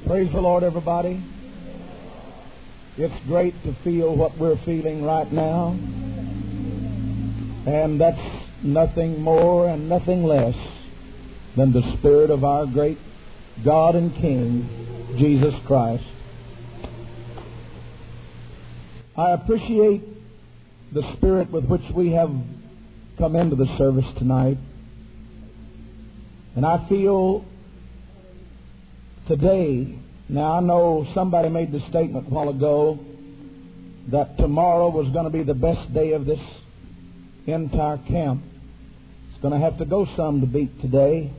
Praise the Lord, everybody. It's great to feel what we're feeling right now. And that's nothing more and nothing less than the Spirit of our great God and King, Jesus Christ. I appreciate the spirit with which we have come into the service tonight. And I feel today, now I know somebody made the statement a while ago that tomorrow was going to be the best day of this entire camp. It's going to have to go some to beat today.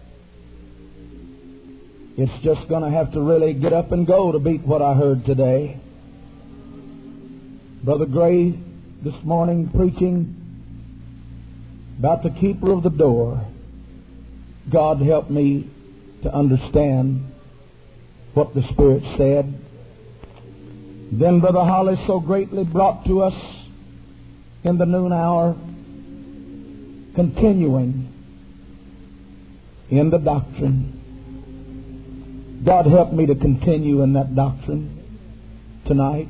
It's just going to have to really get up and go to beat what I heard today. Brother Gray this morning preaching about the keeper of the door. God help me to understand what the Spirit said. Then Brother Holly so greatly brought to us in the noon hour, continuing in the doctrine. God help me to continue in that doctrine tonight.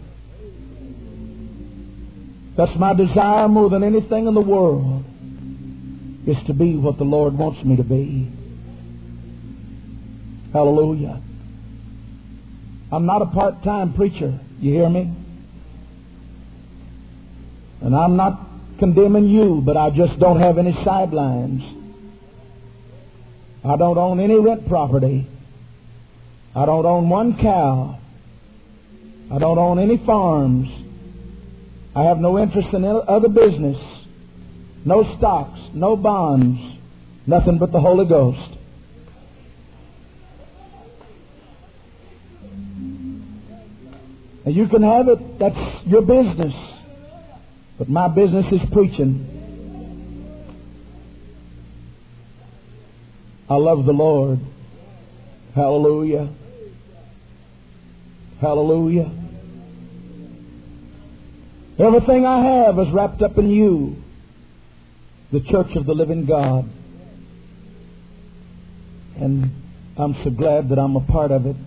That's my desire more than anything in the world, is to be what the Lord wants me to be. Hallelujah. I'm not a part-time preacher. You hear me? And I'm not condemning you, but I just don't have any sidelines. I don't own any rent property. I don't own one cow. I don't own any farms. I have no interest in other business. No stocks, no bonds, nothing but the Holy Ghost. And you can have it, that's your business. But my business is preaching. I love the Lord. Hallelujah. Hallelujah. Everything I have is wrapped up in you, the church of the living God. And I'm so glad that I'm a part of it.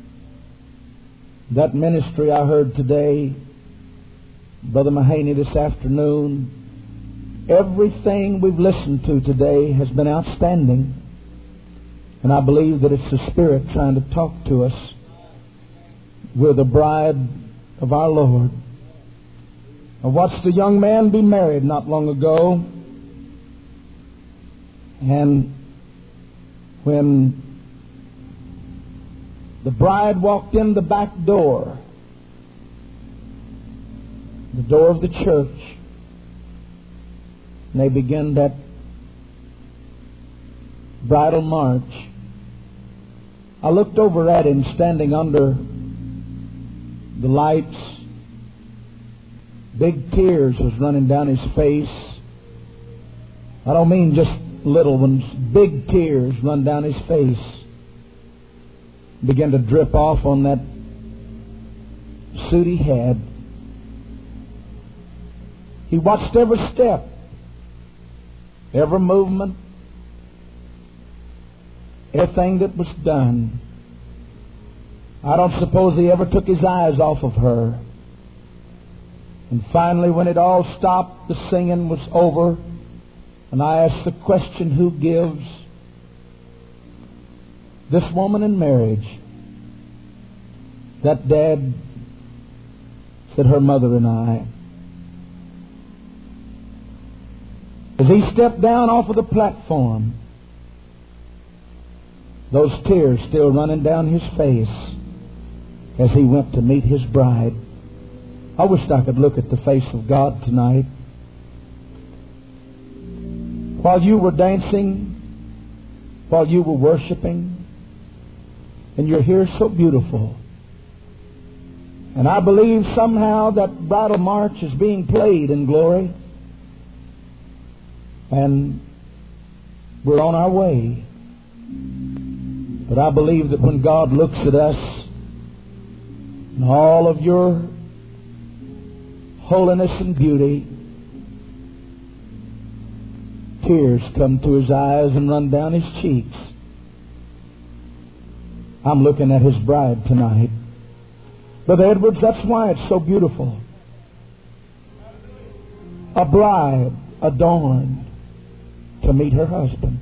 That ministry I heard today, Brother Mahaney this afternoon, everything we've listened to today has been outstanding. And I believe that it's the Spirit trying to talk to us. We're the bride of our Lord. I watched a young man be married not long ago. And when the bride walked in the back door, the door of the church, and they began that bridal march, I looked over at him standing under the lights. Big tears was running down his face. I don't mean just little ones. Big tears run down his face. Began to drip off on that suit he had. He watched every step, every movement, everything that was done. I don't suppose he ever took his eyes off of her. And finally, when it all stopped, the singing was over, and I asked the question, who gives this woman in marriage? That dad said, her mother and I. As he stepped down off of the platform, those tears still running down his face as he went to meet his bride. I wished I could look at the face of God tonight. While you were dancing, while you were worshiping, and you're here so beautiful. And I believe somehow that bridal march is being played in glory. And we're on our way. But I believe that when God looks at us and all of your holiness and beauty, tears come to His eyes and run down His cheeks. I'm looking at His bride tonight. Brother Edwards, that's why it's so beautiful. A bride adorned to meet her husband.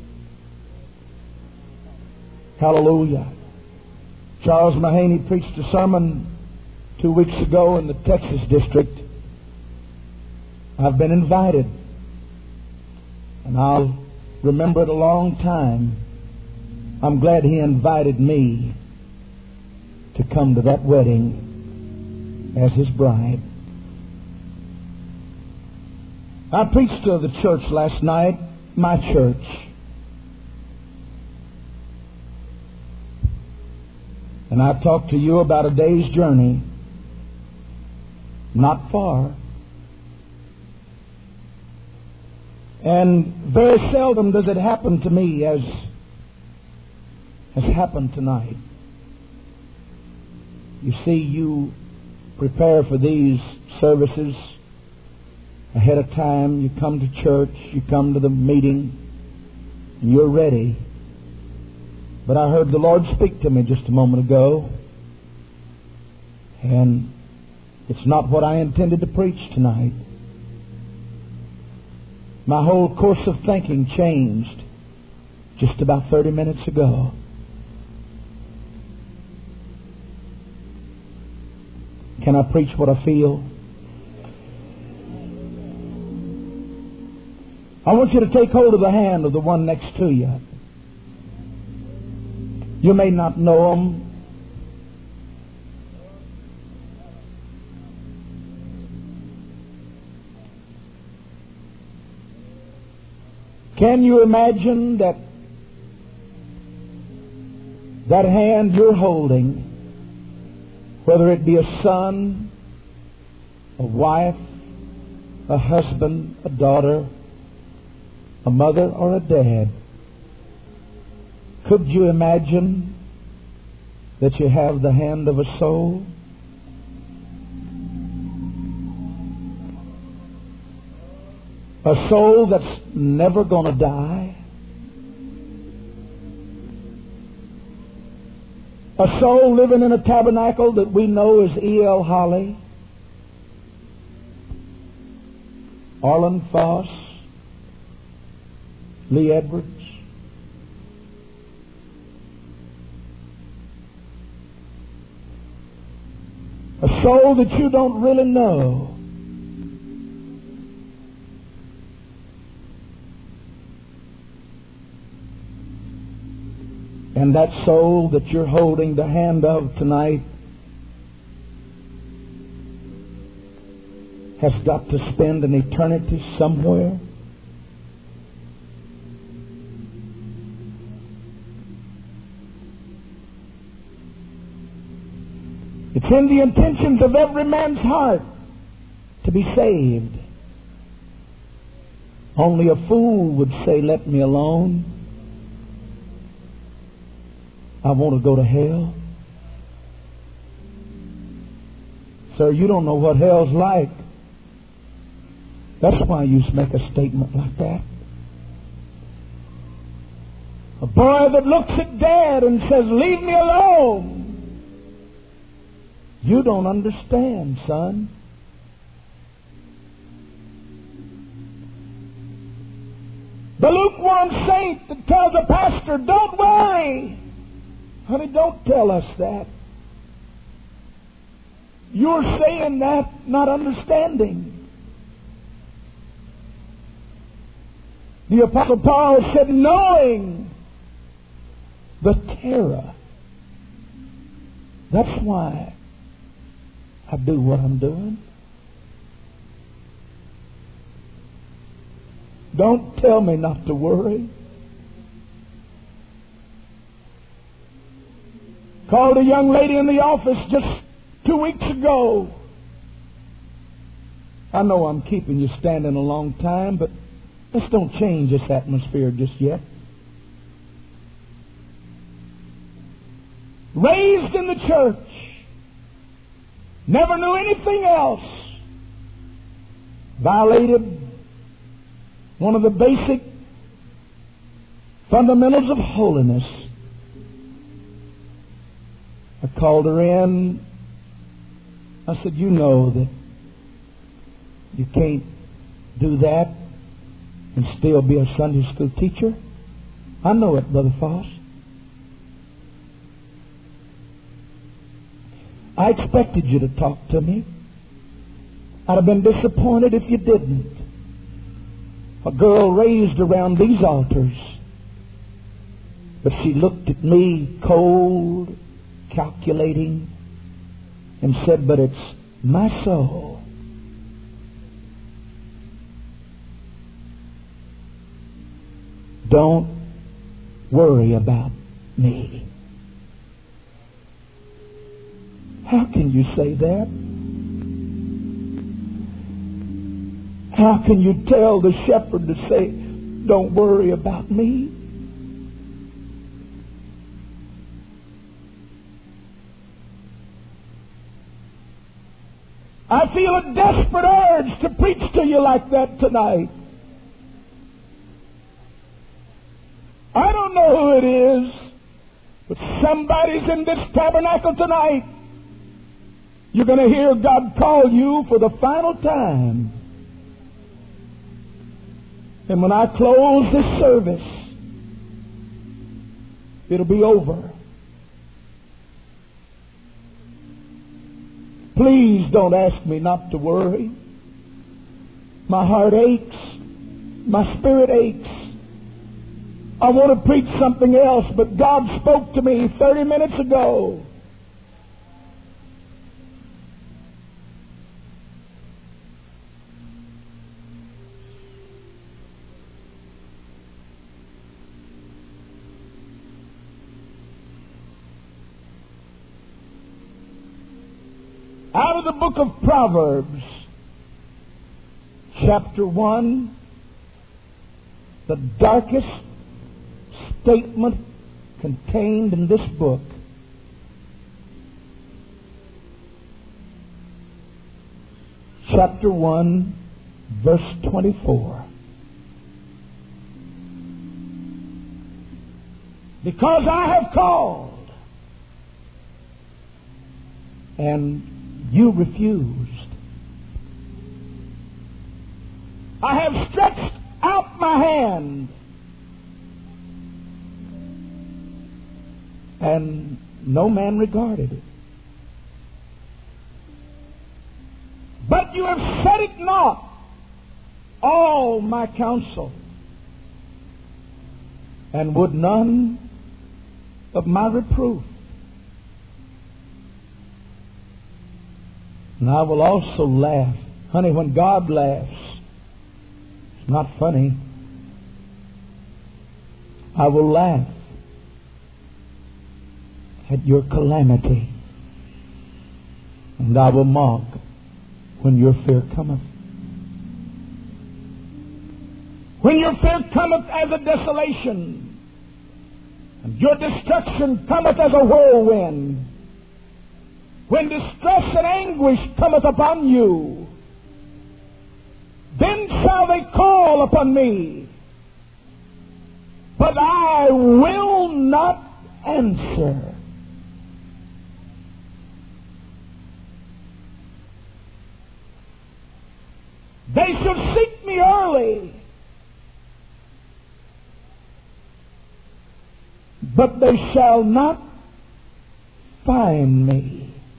Hallelujah. Charles Mahaney preached a sermon 2 weeks ago in the Texas district. I've been invited, and I'll remember it a long time. I'm glad he invited me to come to that wedding as his bride. I preached to the church last night, my church. And I talked to you about a day's journey, not far. And very seldom does it happen to me as has happened tonight. You see, you prepare for these services ahead of time. You come to church, you come to the meeting, and you're ready. But I heard the Lord speak to me just a moment ago, and it's not what I intended to preach tonight. My whole course of thinking changed just about 30 minutes ago. Can I preach what I feel? I want you to take hold of the hand of the one next to you. You may not know him. Can you imagine that hand you're holding, whether it be a son, a wife, a husband, a daughter, a mother, or a dad, could you imagine that you have the hand of a soul? A soul that's never going to die. A soul living in a tabernacle that we know as E.L. Holly, Arlen Foss, Lee Edwards. A soul that you don't really know. And that soul that you're holding the hand of tonight has got to spend an eternity somewhere. It's in the intentions of every man's heart to be saved. Only a fool would say, "Let me alone. I want to go to hell." Sir, you don't know what hell's like. That's why you make a statement like that. A boy that looks at Dad and says, "Leave me alone." You don't understand, son. The lukewarm saint that tells a pastor, "Don't worry." Honey, don't tell us that. You're saying that, not understanding. The Apostle Paul said, knowing the terror. That's why I do what I'm doing. Don't tell me not to worry. Called a young lady in the office just 2 weeks ago. I know I'm keeping you standing a long time, but let's don't change this atmosphere just yet. Raised in the church. Never knew anything else. Violated one of the basic fundamentals of holiness. I called her in. I said, you know that you can't do that and still be a Sunday school teacher. I know it, Brother Foss. I expected you to talk to me. I'd have been disappointed if you didn't. A girl raised around these altars. But she looked at me cold, calculating, and said, but it's my soul. Don't worry about me. How can you say that? How can you tell the shepherd to say, don't worry about me? I feel a desperate urge to preach to you like that tonight. I don't know who it is, but somebody's in this tabernacle tonight. You're going to hear God call you for the final time. And when I close this service, it'll be over. Please don't ask me not to worry. My heart aches. My spirit aches. I want to preach something else, but God spoke to me 30 minutes ago. Out of the book of Proverbs, chapter 1, the darkest statement contained in this book. Chapter 1, verse 24. Because I have called, and you refused. I have stretched out my hand, and no man regarded it. But you have set it not, all my counsel, and would none of my reproof. And I will also laugh. Honey, when God laughs, it's not funny. I will laugh at your calamity, and I will mock when your fear cometh. When your fear cometh as a desolation, and your destruction cometh as a whirlwind, when distress and anguish cometh upon you, then shall they call upon me, but I will not answer. They shall seek me early, but they shall not find me.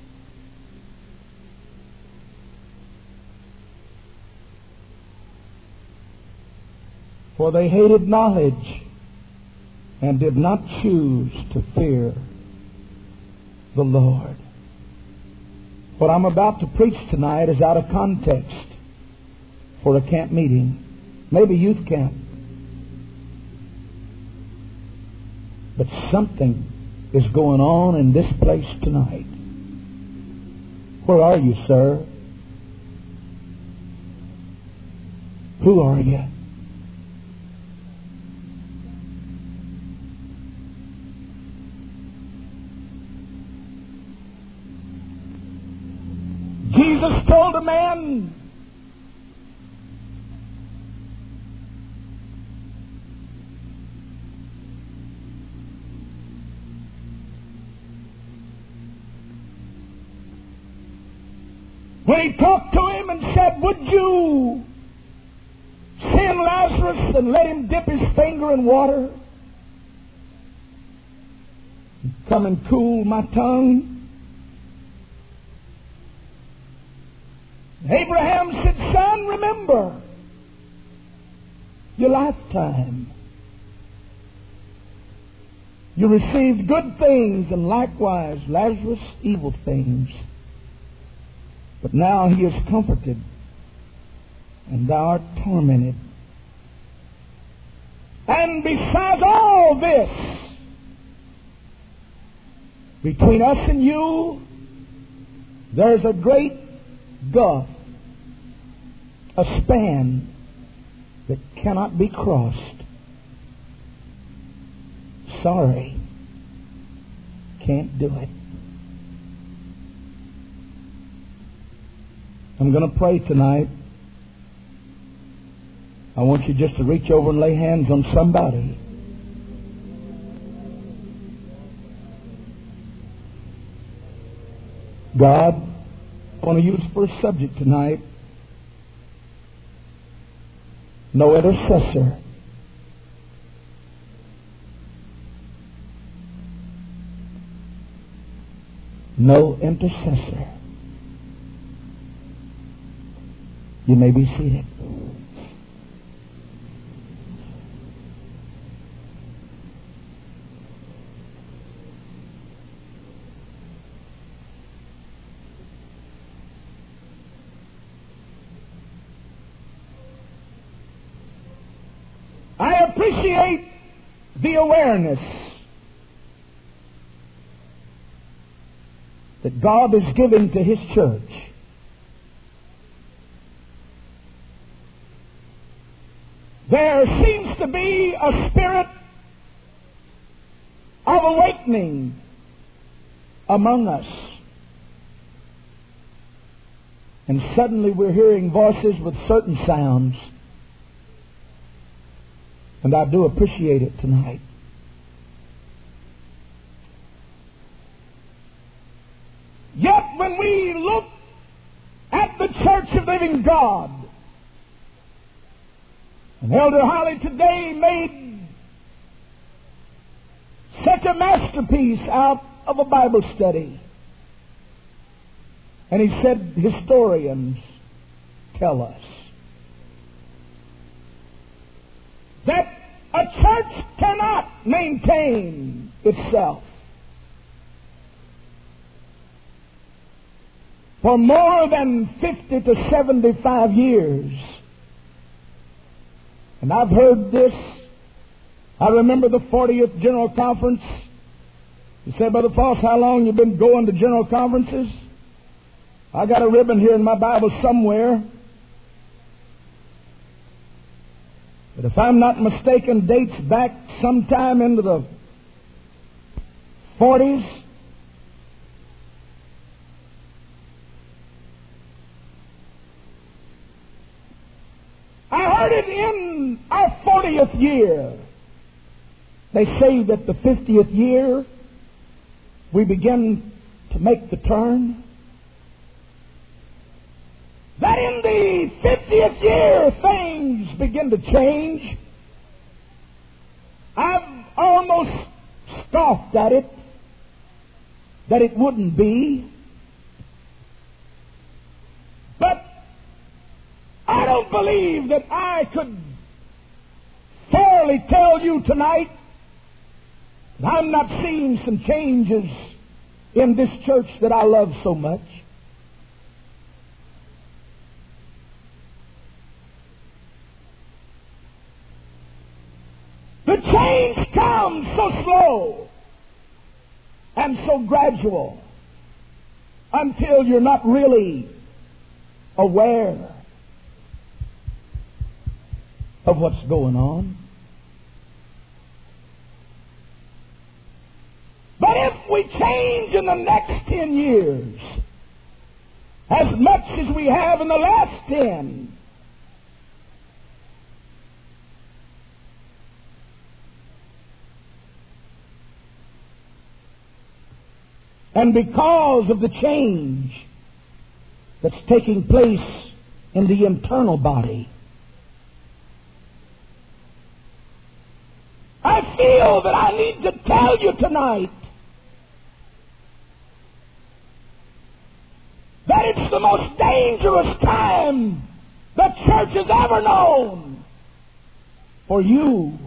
For they hated knowledge and did not choose to fear the Lord. What I'm about to preach tonight is out of context for a camp meeting, maybe youth camp. But something is going on in this place tonight. Where are you, sir? Who are you? Jesus told a man, when he talked to him and said, would you send Lazarus and let him dip his finger in water? Come and cool my tongue. Abraham said, son, remember your lifetime. You received good things, and likewise Lazarus evil things. But now he is comforted, and thou art tormented. And besides all this, between us and you, there's a great gulf, a span that cannot be crossed. Sorry, can't do it. I'm going to pray tonight. I want you just to reach over and lay hands on somebody. God, I want to use for a subject tonight, no intercessor. No intercessor. You may be seated. I appreciate the awareness that God is giving to His church. There seems to be a spirit of awakening among us. And suddenly we're hearing voices with certain sounds. And I do appreciate it tonight. Yet when we look at the Church of the Living God, and Elder Holly today made such a masterpiece out of a Bible study. And he said, historians tell us that a church cannot maintain itself for more than 50 to 75 years. And I've heard this. I remember the 40th General Conference. You said, Brother Foss, how long you been going to General Conferences? I got a ribbon here in my Bible somewhere. But if I'm not mistaken, dates back sometime into the 40s. I heard it in our 40th year. They say that the 50th year we begin to make the turn. That in the 50th year things begin to change. I've almost scoffed at it, that it wouldn't be. But I don't believe that I could fairly tell you tonight that I'm not seeing some changes in this church that I love so much. The change comes so slow and so gradual until you're not really aware of what's going on. But if we change in the next 10 years as much as we have in the last 10, and because of the change that's taking place in the internal body. I feel that I need to tell you tonight that it's the most dangerous time the church has ever known for you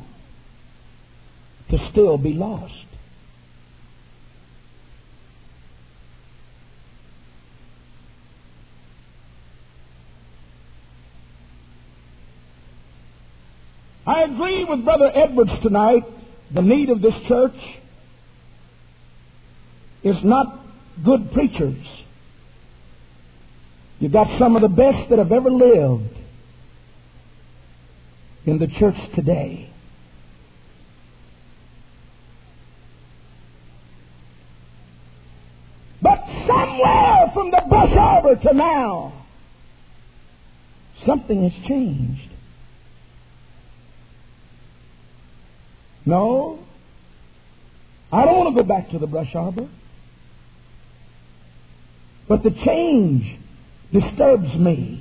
to still be lost. I agree with Brother Edwards tonight. The need of this church is not good preachers. You've got some of the best that have ever lived in the church today. But somewhere from the Bush Arbor to now, something has changed. No, I don't want to go back to the Brush Arbor. But the change disturbs me.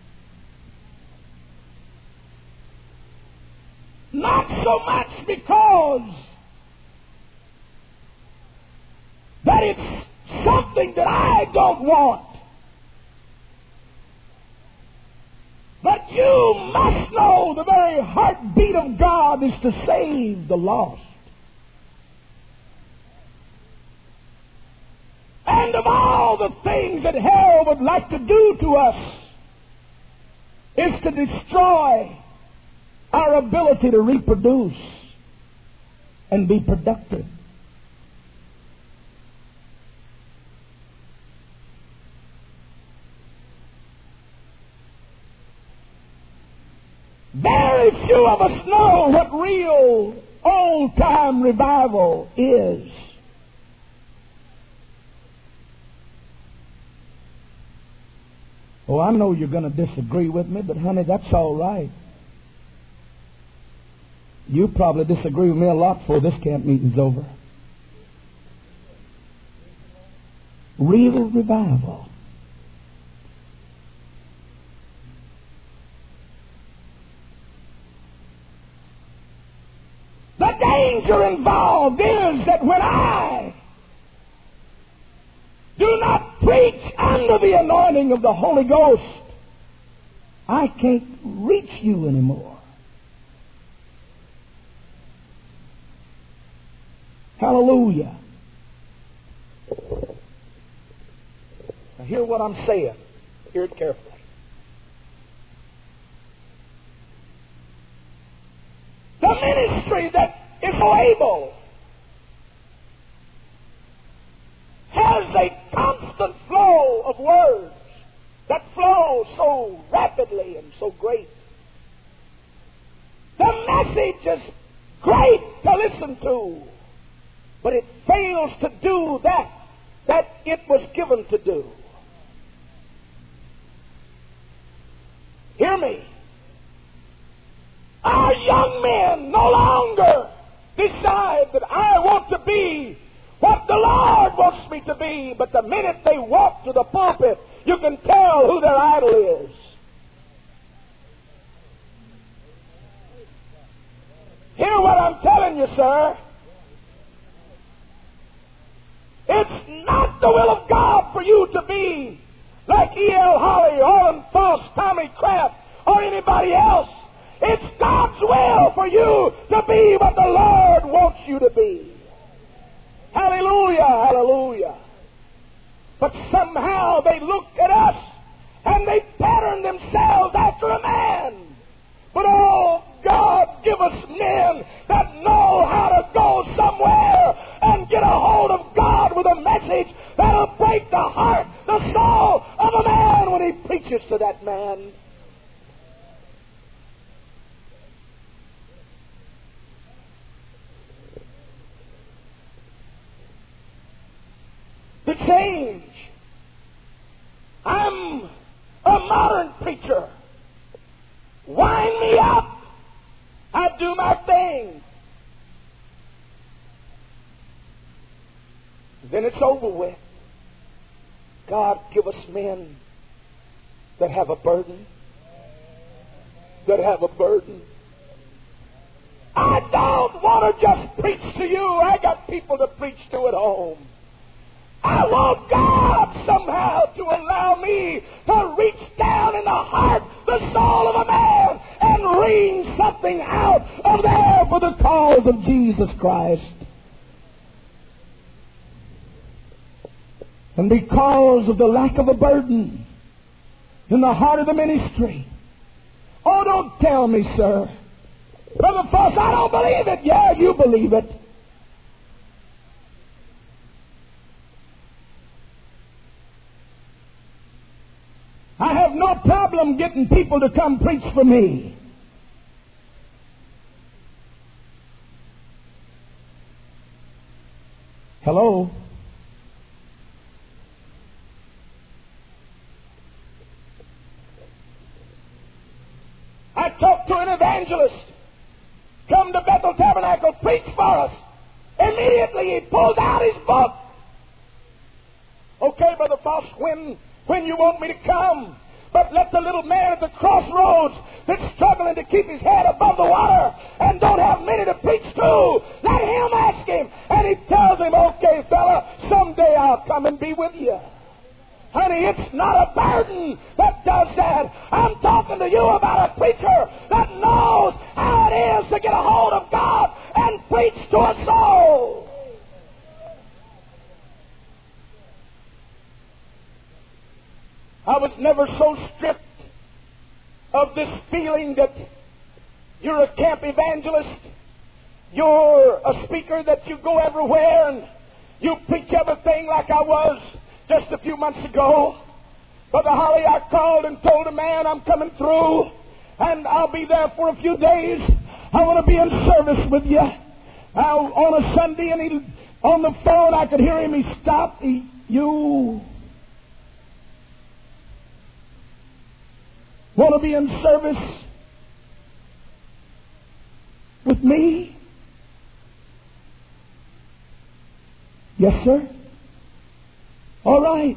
Not so much because that it's something that I don't want. But you must know the very heartbeat of God is to save the lost. And of all the things that hell would like to do to us is to destroy our ability to reproduce and be productive. Very few of us know what real old-time revival is. Oh, I know you're going to disagree with me, but honey, that's all right. You probably disagree with me a lot before this camp meeting's over. Real revival. The danger involved is that when I do not preach under the anointing of the Holy Ghost, I can't reach you anymore. Hallelujah. Now hear what I'm saying. Hear it carefully. The ministry that is so able has a constant flow of words that flow so rapidly and so great. The message is great to listen to, but it fails to do that it was given to do. Hear me. Our young men no longer decide that I want to be what the Lord wants me to be, but the minute they walk to the pulpit, you can tell who their idol is. Hear what I'm telling you, sir. It's not the will of God for you to be like E.L. Holly, Orland Foss, Tommy Kraft, or anybody else. It's God's will for you to be what the Lord wants you to be. Hallelujah, hallelujah. But somehow they look at us and they pattern themselves after a man. But oh, God, give us men that know how to go somewhere and get a hold of God with a message that'll break the heart, the soul of a man when he preaches to that man. To change. I'm a modern preacher. Wind me up. I do my thing. Then it's over with. God, give us men that have a burden. That have a burden. I don't want to just preach to you. I got people to preach to at home. I want God somehow to allow me to reach down in the heart, the soul of a man, and wring something out of there for the cause of Jesus Christ. And because of the lack of a burden in the heart of the ministry, oh, don't tell me, sir. Brother Foss, I don't believe it. Yeah, you believe it. I have no problem getting people to come preach for me. Hello? I talked to an evangelist. Come to Bethel Tabernacle, preach for us. Immediately he pulls out his book. Okay, Brother Foss, when you want me to come. But let the little man at the crossroads that's struggling to keep his head above the water and don't have many to preach to, let him ask him. And he tells him, okay, fella, someday I'll come and be with you. Honey, it's not a burden that does that. I'm talking to you about a preacher that knows how it is to get a hold of God and preach to a soul. I was never so stripped of this feeling that you're a camp evangelist, you're a speaker that you go everywhere and you preach everything like I was just a few months ago. Brother Holly, I called and told a man I'm coming through and I'll be there for a few days. I want to be in service with you. On a Sunday, and on the phone I could hear him. He stopped. You want to be in service with me? Yes, sir. All right.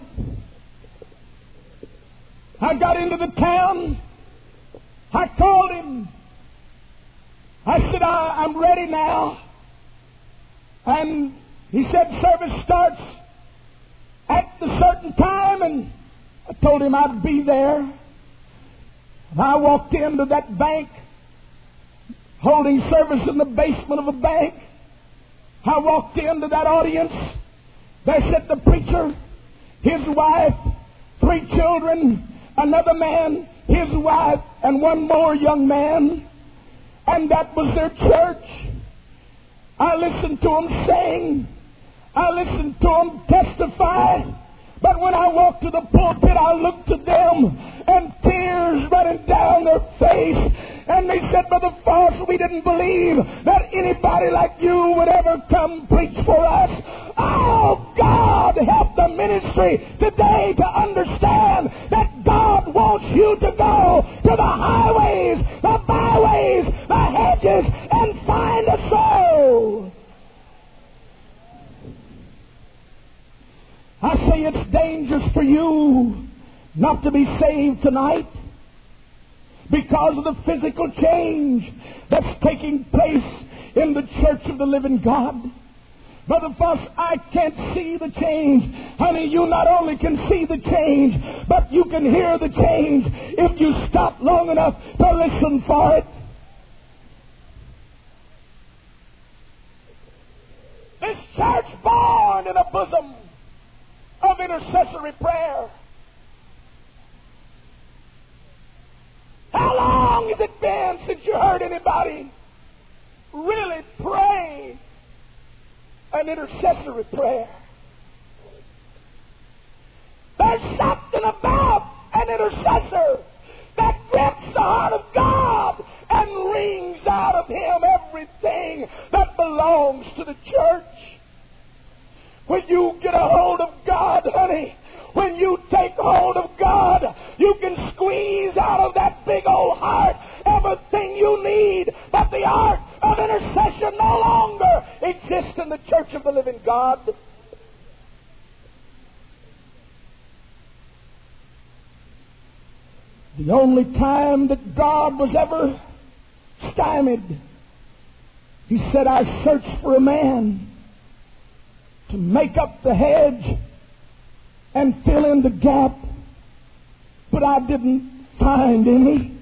I got into the town. I called him. I said, I'm ready now. And he said, service starts at a certain time. And I told him I'd be there. And I walked into that bank, holding service in the basement of a bank. I walked into that audience. There sat the preacher, his wife, 3 children, another man, his wife, and one more young man. And that was their church. I listened to them sing. I listened to them testify. But when I walked to the pulpit, I looked to them, and tears running down their face. And they said, Brother Foss, we didn't believe that anybody like you would ever come preach for us. Oh, God, help the ministry today to understand that God wants you to go to the highways, the byways, the hedges, and find a soul. I say it's dangerous for you not to be saved tonight because of the physical change that's taking place in the church of the living God. Brother Foss, I can't see the change. Honey, you not only can see the change, but you can hear the change if you stop long enough to listen for it. This church born in a bosom of intercessory prayer. How long has it been since you heard anybody really pray an intercessory prayer? There's something about an intercessor that grips the heart of God and wrings out of him everything that belongs to the church. When you get a hold of God, honey, when you take hold of God, you can squeeze out of that big old heart everything you need. But the art of intercession no longer exists in the church of the living God. The only time that God was ever stymied, He said, I searched for a man to make up the hedge and fill in the gap, but I didn't find any.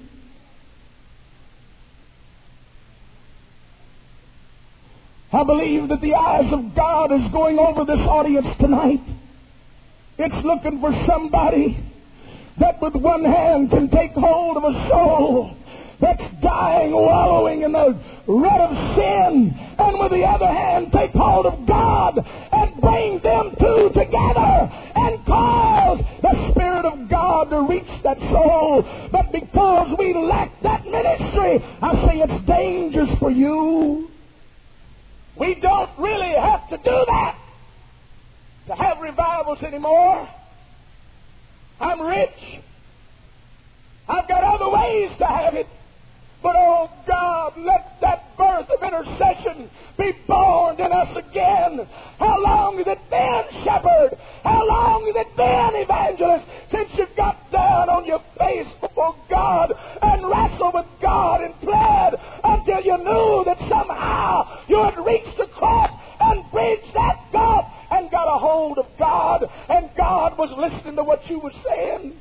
I believe that the eyes of God is going over this audience tonight. It's looking for somebody that with one hand can take hold of a soul that's dying, wallowing in the rut of sin, and with the other hand take hold of God and bring them two together and cause the Spirit of God to reach that soul. But because we lack that ministry, I say it's dangerous for you. We don't really have to do that to have revivals anymore. I'm rich. I've got other ways to have it. But, oh God, let that birth of intercession be born in us again. How long has it been, shepherd? How long has it been, evangelist, since you got down on your face before God and wrestled with God and pled until you knew that somehow you had reached across and bridged that gulf and got a hold of God, and God was listening to what you were saying?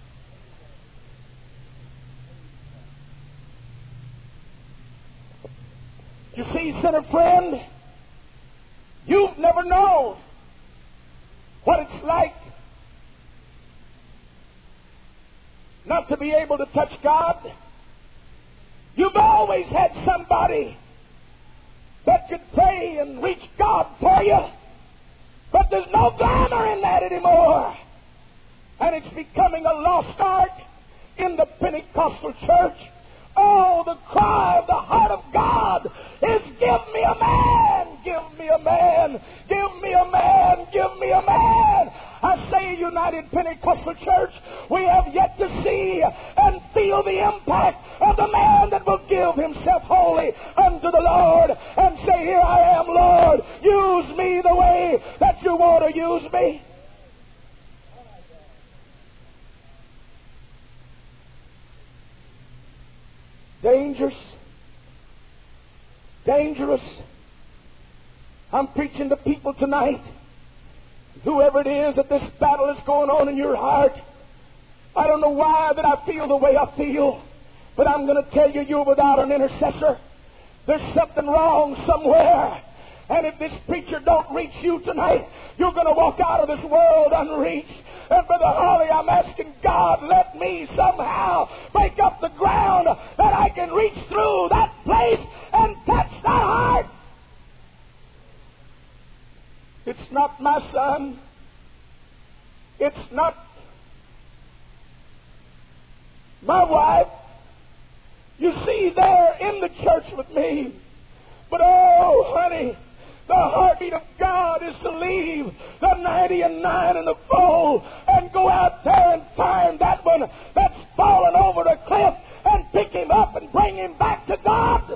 You see, sinner friend, you've never known what it's like not to be able to touch God. You've always had somebody that could pray and reach God for you, but there's no glamour in that anymore. And it's becoming a lost art in the Pentecostal church. Oh, the cry of the heart of God is, give me a man, give me a man, give me a man, give me a man. I say, United Pentecostal Church, we have yet to see and feel the impact of the man that will give himself wholly unto the Lord and say, here I am, Lord, use me the way that you want to use me. Dangerous. Dangerous. I'm preaching to people tonight. Whoever it is that this battle is going on in your heart, I don't know why that I feel the way I feel, but I'm going to tell you, you're without an intercessor. There's something wrong somewhere. And if this preacher don't reach you tonight, you're going to walk out of this world unreached. And Brother Harley, I'm asking God, let me somehow break up the ground that I can reach through that place and touch that heart. It's not my son. It's not my wife. You see, they're in the church with me. But oh, honey, the heartbeat of God is to leave the 99 in the fold and go out there and find that one that's fallen over the cliff and pick him up and bring him back to God.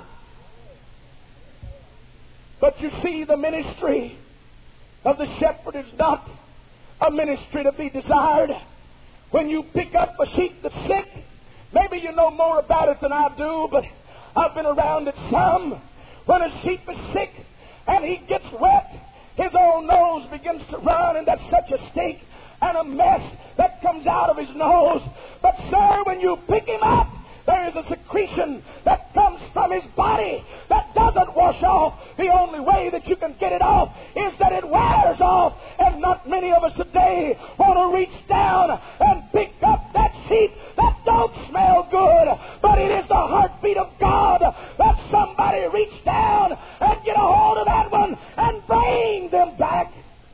But you see, the ministry of the shepherd is not a ministry to be desired. When you pick up a sheep that's sick, maybe you know more about it than I do, but I've been around it some. When a sheep is sick and he gets wet, his own nose begins to run, and that's such a stink and a mess that comes out of his nose. But sir, when you pick him up, there is a secretion that comes from his body that doesn't wash off. The only way that you can get it off is that it wears off. And not many of us today want to reach down and pick up that sheep that don't smell good. But it is the heartbeat of God that somebody reach down and get a hold of that one and bring them back.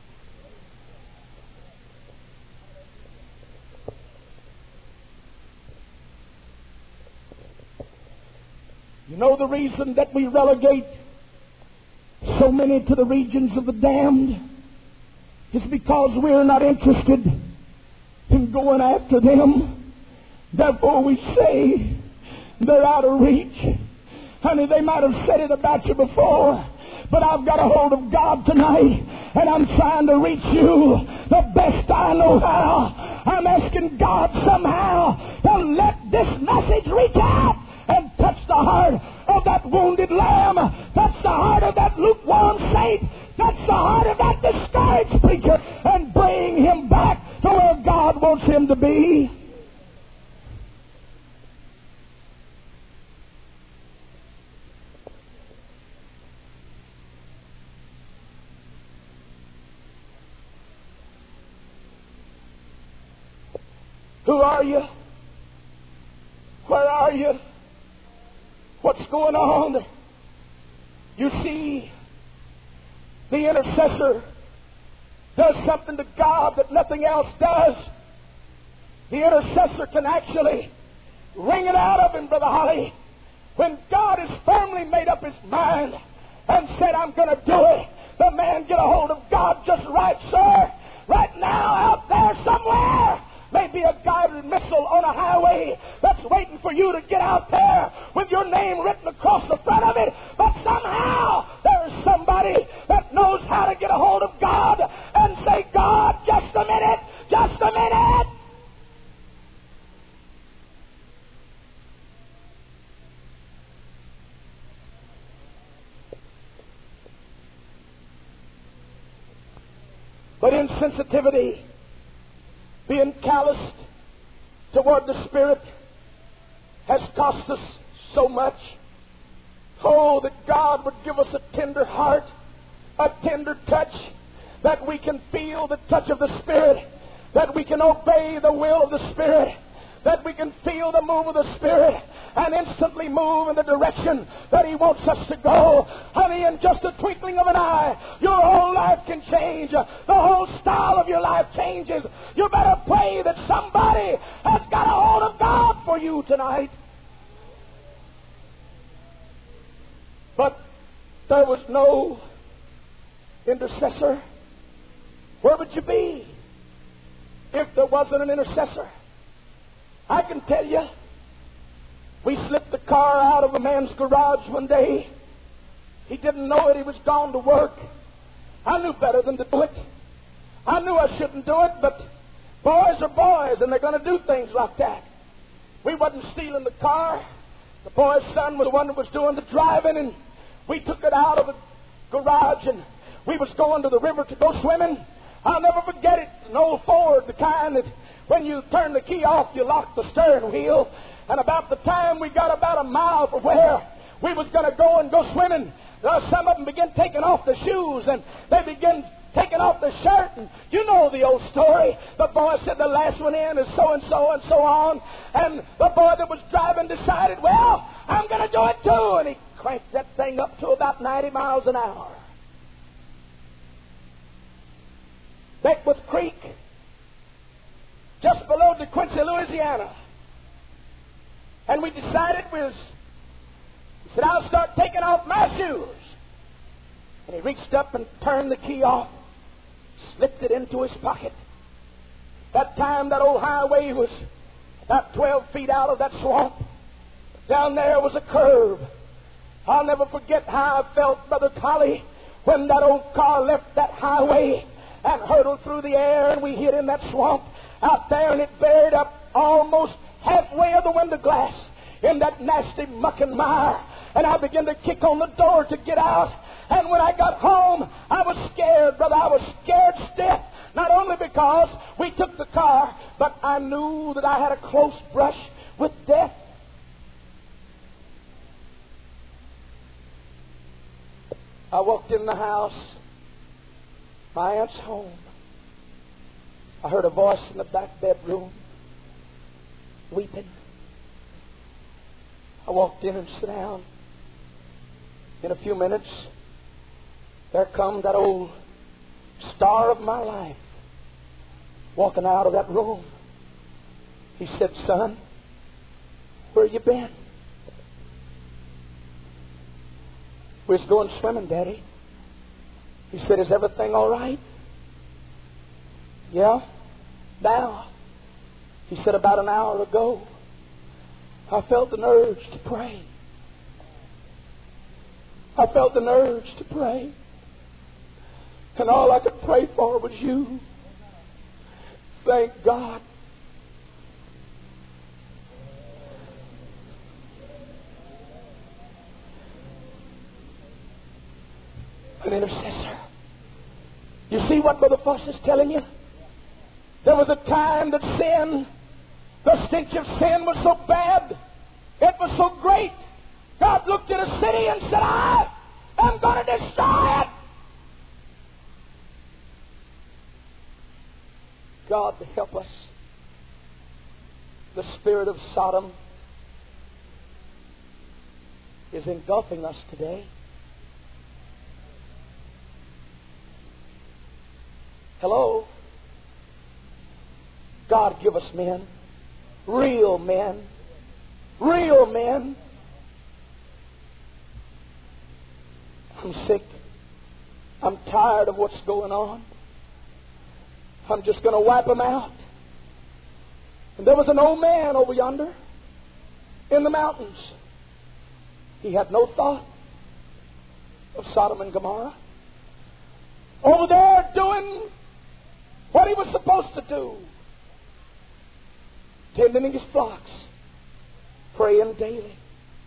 You know the reason that we relegate so many to the regions of the damned is because we're not interested in going after them. Therefore we say they're out of reach. Honey, they might have said it about you before, but I've got a hold of God tonight, and I'm trying to reach you the best I know how. I'm asking asking God somehow to let this message reach out and touch the heart of that wounded lamb, touch the heart of that lukewarm saint, touch the heart of that discouraged preacher, and bring him back to where God wants him to be. Who are you? Where are you? What's going on? You see, the intercessor does something to God that nothing else does. The intercessor can actually wring it out of him, Brother Holly. When God has firmly made up his mind and said, I'm going to do it, the man get a hold of God just right, sir. Right now, out there somewhere, maybe a guided missile on a highway that's waiting for you to get out there with your name written across the front of it. But somehow there is somebody that knows how to get a hold of God and say, God, just a minute, just a minute. But insensitivity, being calloused toward the Spirit, has cost us so much. Oh, that God would give us a tender heart, a tender touch, that we can feel the touch of the Spirit, that we can obey the will of the Spirit, that we can feel the move of the Spirit and instantly move in the direction that He wants us to go. Honey, in just a twinkling of an eye, your whole life can change. The whole style of your life changes. You better pray that somebody has got a hold of God for you tonight. But there was no intercessor. Where would you be if there wasn't an intercessor? I can tell you, we slipped the car out of a man's garage one day. He didn't know it. He was gone to work. I knew better than to do it. I knew I shouldn't do it, but boys are boys, and they're going to do things like that. We wasn't stealing the car. The boy's son was the one that was doing the driving, and we took it out of the garage, and we was going to the river to go swimming. I'll never forget it. An old Ford, the kind that when you turn the key off, you lock the steering wheel. And about the time we got about a mile from where we was going to go swimming, some of them began taking off the shoes, and they began taking off the shirt. And you know the old story. The boy said the last one in is so-and-so and so on. And the boy that was driving decided, well, I'm going to do it too. And he cranked that thing up to about 90 miles an hour. Beckwith Creek, just below DeQuincy, Louisiana. And we decided he said, I'll start taking off my shoes. And he reached up and turned the key off, slipped it into his pocket. That time that old highway was about 12 feet out of that swamp. Down there was a curve. I'll never forget how I felt, Brother Collie, when that old car left that highway and hurtled through the air, and we hit in that swamp out there, and it buried up almost halfway of the window glass in that nasty muck and mire. And I began to kick on the door to get out. And when I got home, I was scared, brother. I was scared stiff. Not only because we took the car, but I knew that I had a close brush with death. I walked in the house. My aunt's home. I heard a voice in the back bedroom weeping. I walked in and sat down. In a few minutes, there come that old star of my life walking out of that room. He said, son, where you been? We was going swimming, Daddy. He said, is everything all right? Yeah. Now, he said, about an hour ago, I felt an urge to pray. I felt an urge to pray. And all I could pray for was you. Thank God intercessor. You see what Brother Foss is telling you? There was a time that sin, the stench of sin was so bad, it was so great, God looked at a city and said, I am going to destroy it. God help us. The spirit of Sodom is engulfing us today. Hello? God give us men, real men, real men. I'm sick. I'm tired of what's going on. I'm just going to wipe them out. And there was an old man over yonder in the mountains. He had no thought of Sodom and Gomorrah. Over there doing what he was supposed to do. Tending his flocks. Praying daily.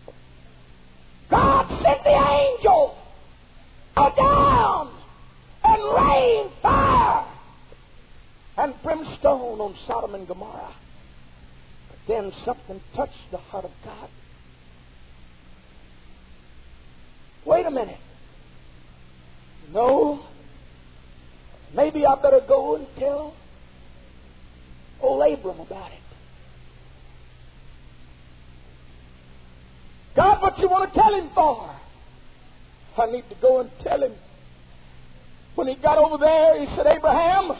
God sent the angel down and rained fire and brimstone on Sodom and Gomorrah. But then something touched the heart of God. Wait a minute. No. Maybe I better go and tell old Abram about it. God, what you want to tell him for? I need to go and tell him. When he got over there, he said, Abraham,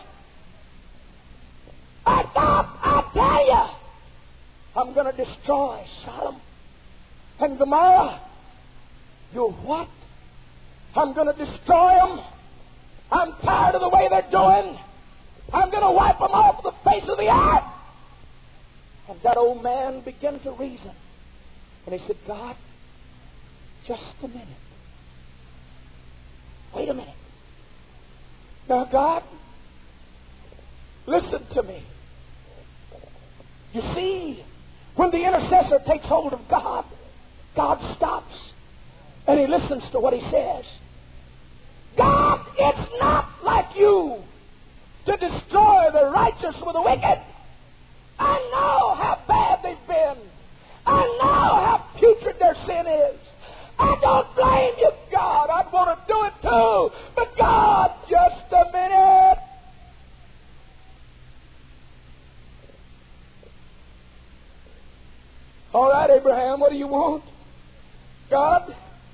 I tell you, I'm going to destroy Sodom and Gomorrah. You're what? I'm going to destroy them. I'm tired of the way they're doing. I'm going to wipe them off the face of the earth. And that old man began to reason. And he said, God, just a minute. Wait a minute. Now, God, listen to me. You see, when the intercessor takes hold of God, God stops and he listens to what he says. God, it's not like you to destroy the righteous with the wicked. I know how bad they've been. I know how putrid their sin is. I don't blame you, God. I'd want to do it too. But God, just a minute. All right, Abraham, what do you want? God,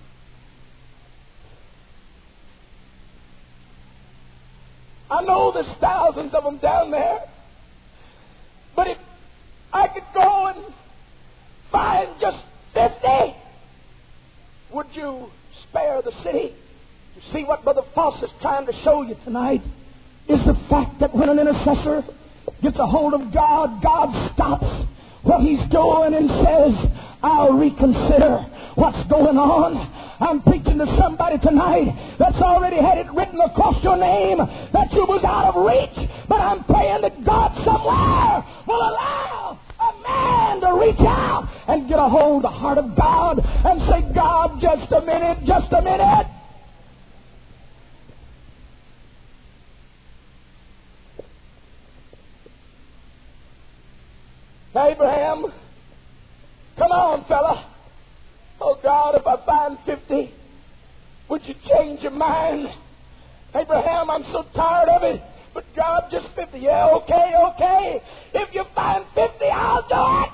I know there's thousands of them down there. But if I could go and find just 50, would you spare the city? You see what Brother Foss is trying to show you tonight is the fact that when an intercessor gets a hold of God, God stops what he's doing and says, I'll reconsider what's going on. I'm preaching to somebody tonight that's already had it written across your name that you was out of reach, but I'm praying that God somewhere will allow a man to reach out and get a hold of the heart of God and say, God, just a minute, just a minute. Abraham, come on, fella. Oh, God, if I find 50, would you change your mind? Abraham, I'm so tired of it. But God, just 50. Yeah, okay. If you find 50, I'll do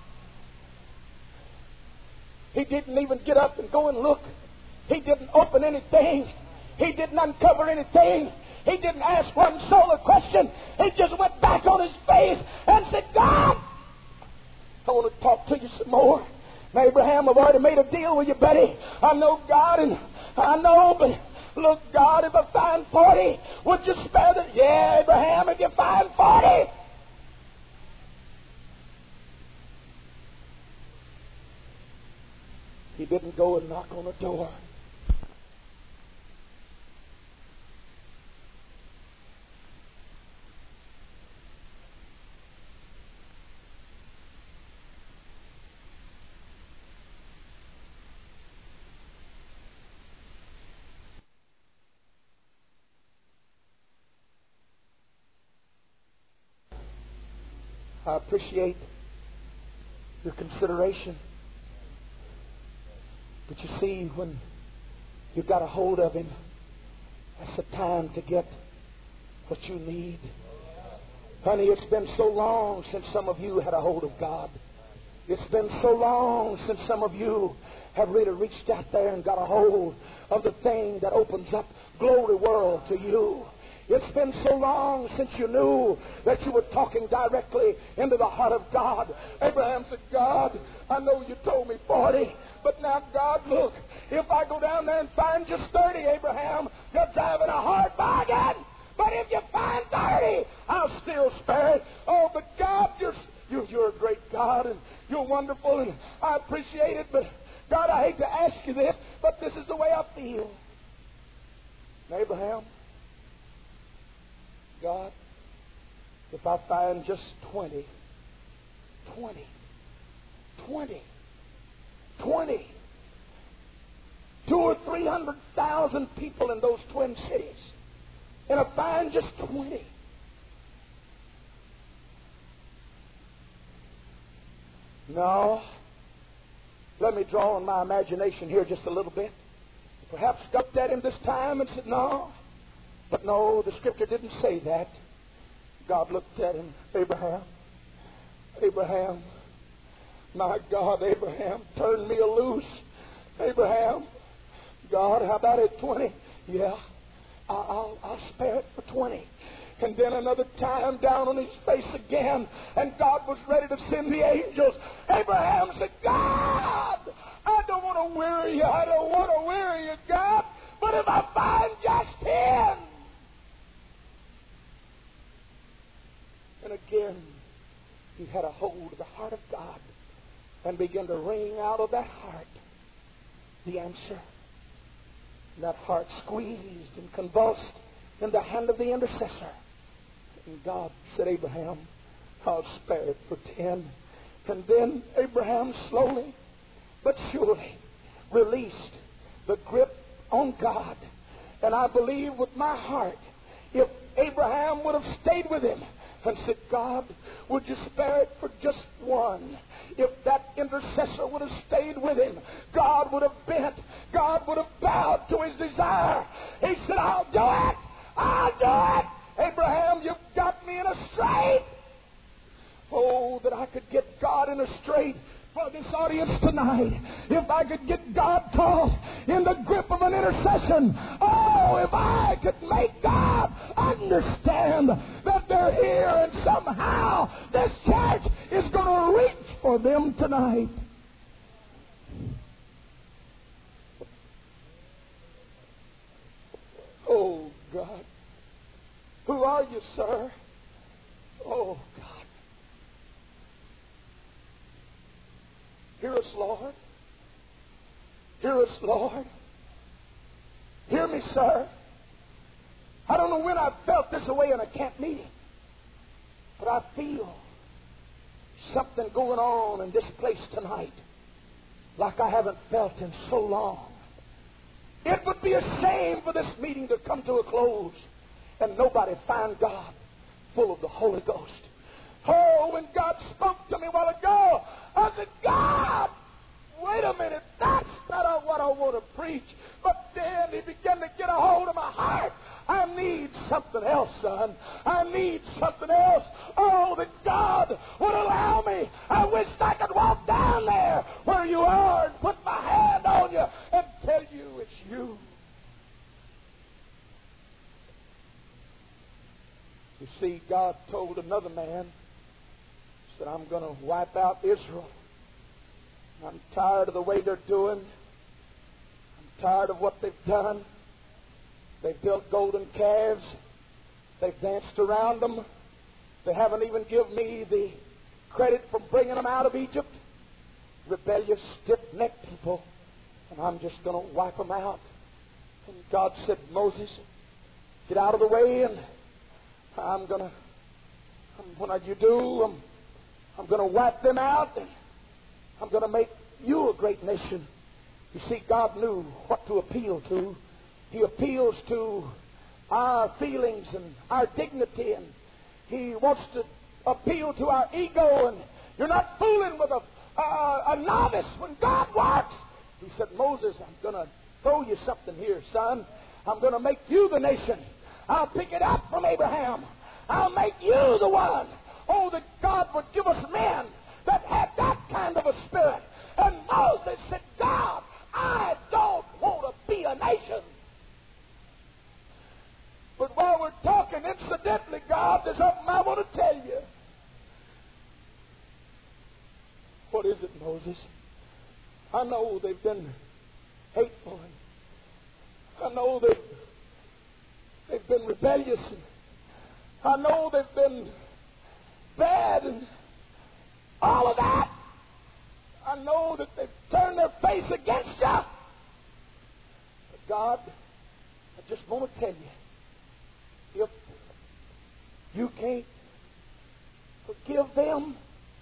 it. He didn't even get up and go and look. He didn't open anything. He didn't uncover anything. He didn't ask one soul a question. He just went back on his face and said, God, I want to talk to you some more. Now, Abraham, I've already made a deal with you, buddy. I know God, and I know, but look, God, if I find 40, would you spare the... Yeah, Abraham, if you find 40. He didn't go and knock on the door. I appreciate your consideration. But you see, when you've got a hold of Him, that's the time to get what you need. Honey, it's been so long since some of you had a hold of God. It's been so long since some of you have really reached out there and got a hold of the thing that opens up glory world to you. It's been so long since you knew that you were talking directly into the heart of God. Abraham said, God, I know you told me 40, but now, God, look, if I go down there and find just 30, Abraham, you're driving a hard bargain. But if you find 30, I'll still spare it. Oh, but God, you're a great God, and you're wonderful, and I appreciate it, but God, I hate to ask you this, but this is the way I feel. And Abraham, God, if I find just 20, 200,000 or 300,000 people in those twin cities, and I find just 20. No. Let me draw on my imagination here just a little bit. Perhaps God looked at him this time and said, no. But no, the Scripture didn't say that. God looked at him, Abraham, my God, Abraham, turn me loose. Abraham, God, how about it, 20? Yeah, I'll spare it for 20. And then another time down on his face again, and God was ready to send the angels. Abraham said, God, I don't want to weary you. I don't want to weary you, God. But if I find just 10. And again, he had a hold of the heart of God and began to wring out of that heart the answer. And that heart squeezed and convulsed in the hand of the intercessor. And God said, Abraham, I'll spare it for 10. And then Abraham slowly but surely released the grip on God. And I believe with my heart, if Abraham would have stayed with him and said, God, would you spare it for just 1? If that intercessor would have stayed with him, God would have bent. God would have bowed to his desire. He said, I'll do it. I'll do it. Abraham, you've got me in a strait. Oh, that I could get God in a strait for this audience tonight. If I could get God caught in the grip of an intercession. Oh, if I could make God understand that they're here and somehow this church is going to reach for them tonight. Oh, God. Who are you, sir? Oh, God. Hear us, Lord. Hear us, Lord. Hear me, sir. I don't know when I've felt this way in a camp meeting, but I feel something going on in this place tonight like I haven't felt in so long. It would be a shame for this meeting to come to a close and nobody find God full of the Holy Ghost. Oh, when God spoke to me a while ago, I said, God, wait a minute, that's not what I want to preach. But then He began to get a hold of my heart. I need something else, son. I need something else. Oh, that God would allow me. I wish I could walk down there where you are and put my hand on you and tell you it's you. You see, God told another man, He said, I'm going to wipe out Israel. I'm tired of the way they're doing. I'm tired of what they've done. They've built golden calves. They've danced around them. They haven't even given me the credit for bringing them out of Egypt. Rebellious, stiff-necked people. And I'm just going to wipe them out. And God said, Moses, get out of the way, and when you do, I'm going to wipe them out, and I'm going to make you a great nation. You see, God knew what to appeal to. He appeals to our feelings and our dignity, and He wants to appeal to our ego, and you're not fooling with a novice when God works. He said, Moses, I'm going to throw you something here, son. I'm going to make you the nation. I'll pick it up from Abraham. I'll make you the one. Oh, that God would give us men that had that kind of a spirit. And Moses said, God, I don't want to be a nation. But while we're talking, incidentally, God, there's something I want to tell you. What is it, Moses? I know they've been hateful. And I know they've been rebellious. And I know they've been bad and all of that. I know that they've turned their face against you. But God, I just want to tell you, if you can't forgive them,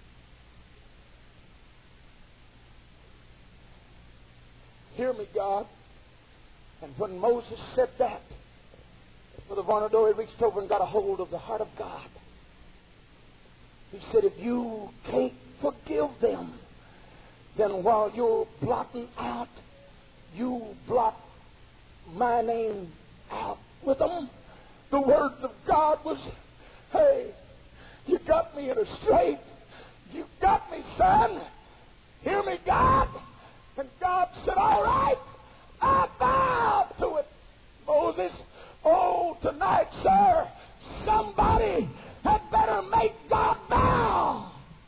hear me, God. And when Moses said that, Brother Varnadori reached over and got a hold of the heart of God. He said, if you can't forgive them, then while you're blotting out, you blot my name out with them. The words of God was, hey, you got me in a strait. You got me, son. Hear me, God. And God said, all right, I bow to it, Moses. Oh, tonight, sir, somebody had better make God bow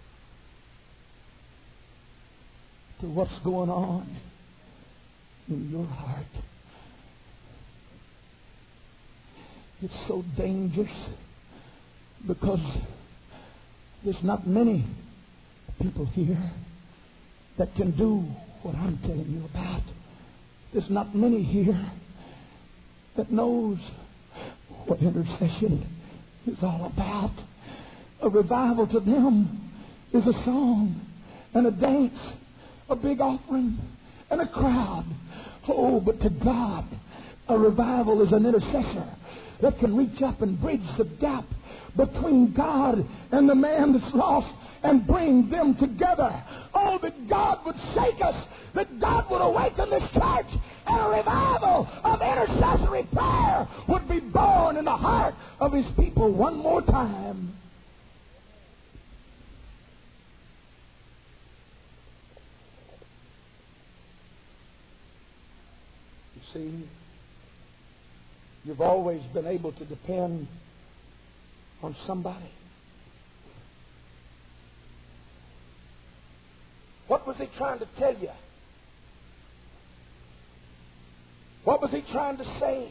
to what's going on in your heart. It's so dangerous because there's not many people here that can do what I'm telling you about. There's not many here that knows what intercession is all about. A revival to them is a song and a dance, a big offering and a crowd. Oh, but to God, a revival is an intercessor that can reach up and bridge the gap between God and the man that's lost and bring them together. Oh, that God would shake us, that God would awaken this church, and a revival of intercessory prayer would be born in the heart of His people one more time. You see, you've always been able to depend on somebody. What was He trying to tell you? What was He trying to say?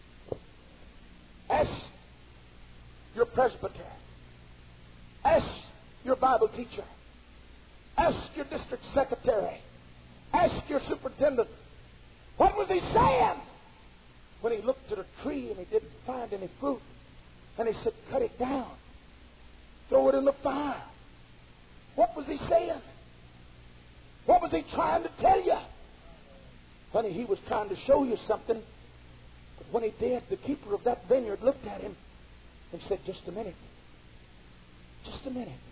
Ask your presbyter. Ask your Bible teacher. Ask your district secretary. Ask your superintendent. What was He saying when He looked at a tree and He didn't find any fruit? And He said, cut it down. Throw it in the fire. What was He saying? What was He trying to tell you? Honey, He was trying to show you something. But when He did, the keeper of that vineyard looked at him and said, just a minute. Just a minute.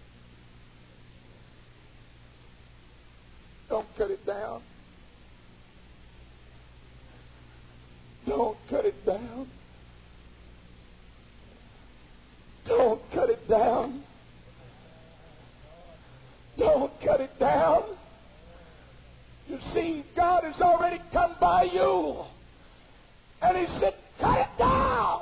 Don't cut it down. Don't cut it down. Don't cut it down. Don't cut it down. You see, God has already come by you. And He said, cut it down.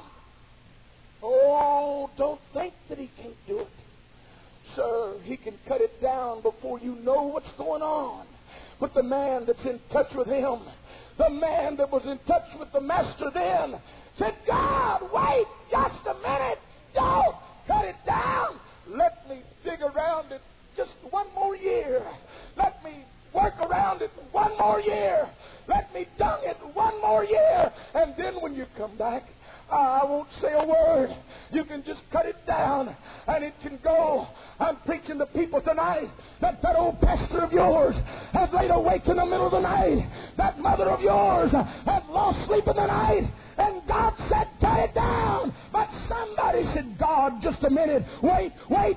Oh, don't think that He can't do it. Sir, He can cut it down before you know what's going on. But the man that's in touch with Him, the man that was in touch with the Master then, said, God, wait just a minute. Don't cut it down. Let me dig around it just one more year. Let me work around it one more year. Let me dung it one more year. And then when you come back, I won't say a word. You can just cut it down and it can go. I'm preaching to people tonight that old pastor of yours has laid awake in the middle of the night. That mother of yours has lost sleep in the night. And God said, cut it down. But somebody said, God, just a minute. Wait.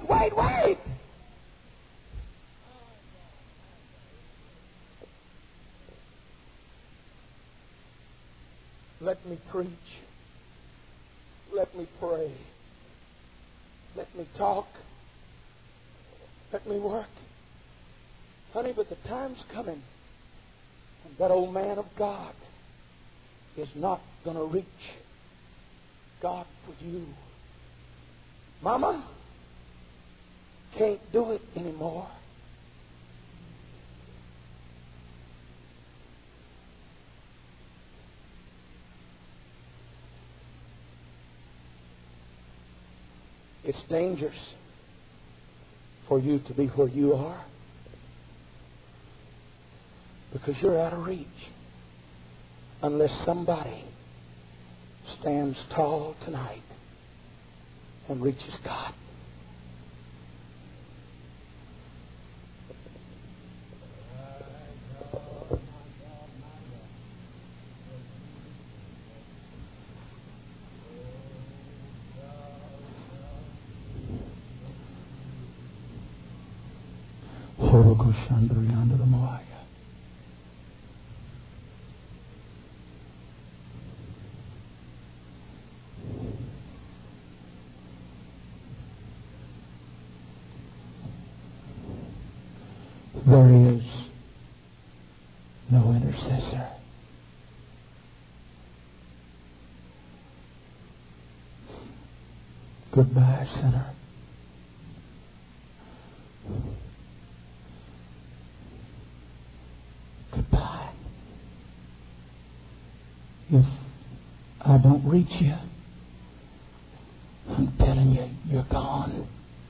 Let me preach. Let me pray. Let me talk. Let me work. Honey, but the time's coming and that old man of God is not going to reach God for you. Mama, can't do it anymore. It's dangerous for you to be where you are because you're out of reach unless somebody stands tall tonight and reaches God. There is no intercessor. Goodbye, sinner. Goodbye. If I don't reach you, I'm telling you, you're gone.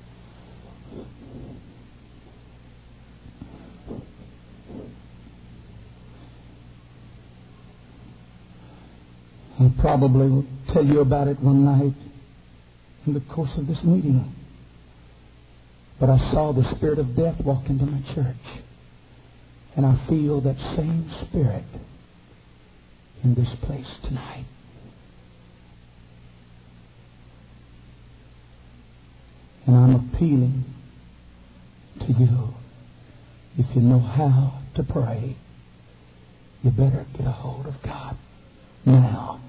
I probably will tell you about it one night in the course of this meeting. But I saw the spirit of death walk into my church. And I feel that same spirit in this place tonight. And I'm appealing to you. If you know how to pray, you better get a hold of God now.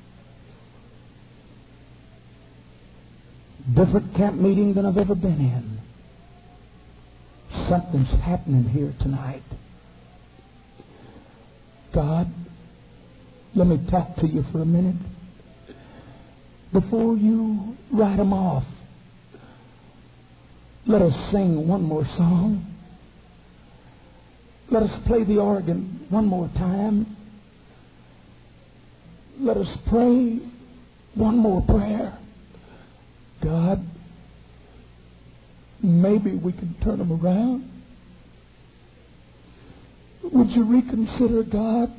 Different camp meeting than I've ever been in. Something's happening here tonight. God, let me talk to you for a minute. Before you write them off, let us sing one more song. Let us play the organ one more time. Let us pray one more prayer. God, maybe we can turn them around. Would you reconsider, God?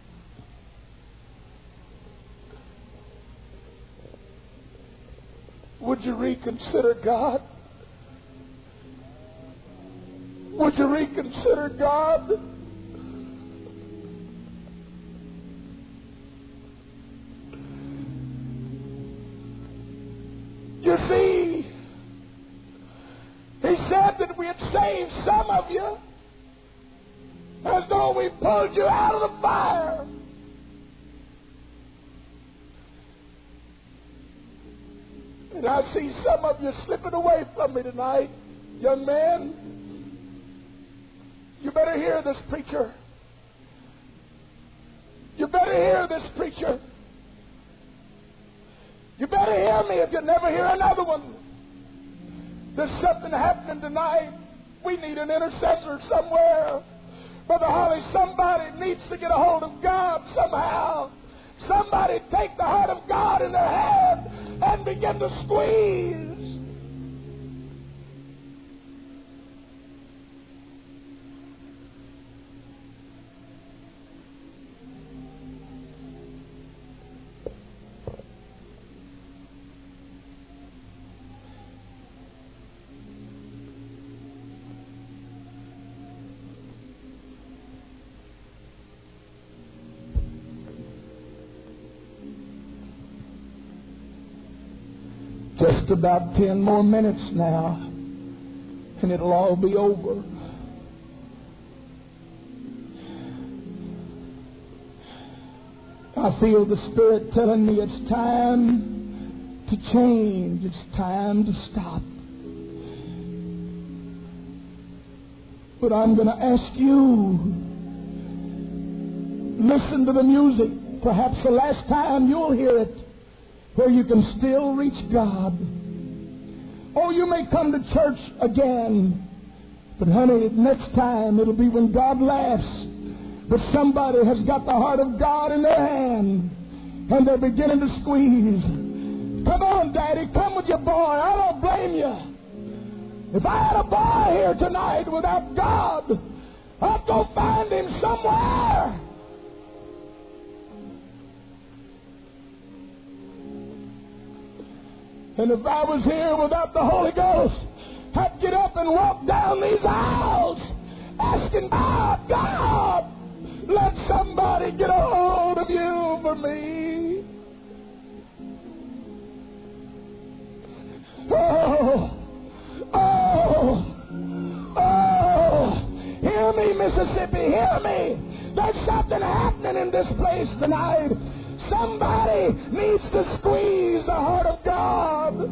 Would you reconsider, God? Would you reconsider, God? You see, He said that we had saved some of you as though we pulled you out of the fire. And I see some of you slipping away from me tonight. Young man, you better hear this preacher. You better hear this preacher. You better hear me if you never hear another one. There's something happening tonight. We need an intercessor somewhere. Brother Holly, somebody needs to get a hold of God somehow. Somebody take the heart of God in their hand and begin to squeeze. Just about 10 more minutes now, and it'll all be over. I feel the Spirit telling me it's time to change. It's time to stop. But I'm going to ask you, listen to the music. Perhaps the last time you'll hear it, where you can still reach God. Oh, you may come to church again, but honey, next time it'll be when God laughs. But somebody has got the heart of God in their hand, and they're beginning to squeeze. Come on, Daddy, come with your boy. I don't blame you. If I had a boy here tonight without God, I'd go find him somewhere. And if I was here without the Holy Ghost, I'd get up and walk down these aisles asking God, let somebody get a hold of you for me. Hear me, Mississippi, hear me. There's something happening in this place tonight. Somebody needs to squeeze the heart of God.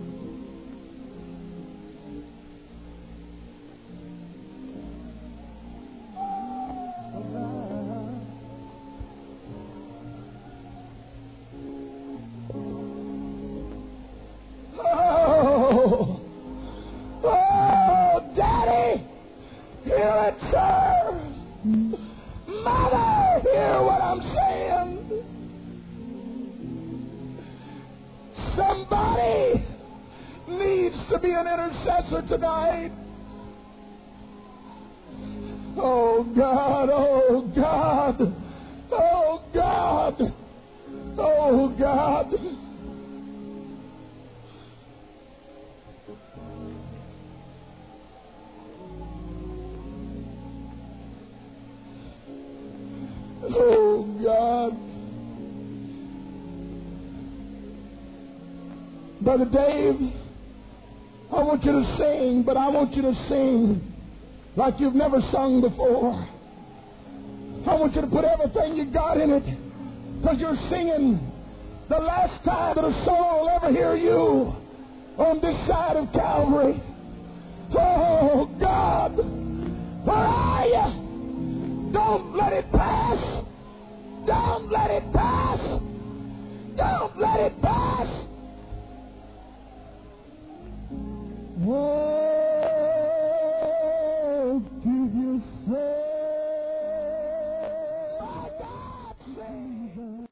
Oh, Daddy, hear it, sir. Mother, hear what I'm saying. Somebody needs to be an intercessor tonight. Oh, God, oh, God, oh, God, oh, God. Oh, God. Brother Dave, I want you to sing, but I want you to sing like you've never sung before. I want you to put everything you got in it, because you're singing the last time that a soul will ever hear you on this side of Calvary. Oh, God, where are you? Don't let it pass. Don't let it pass. Don't let it pass.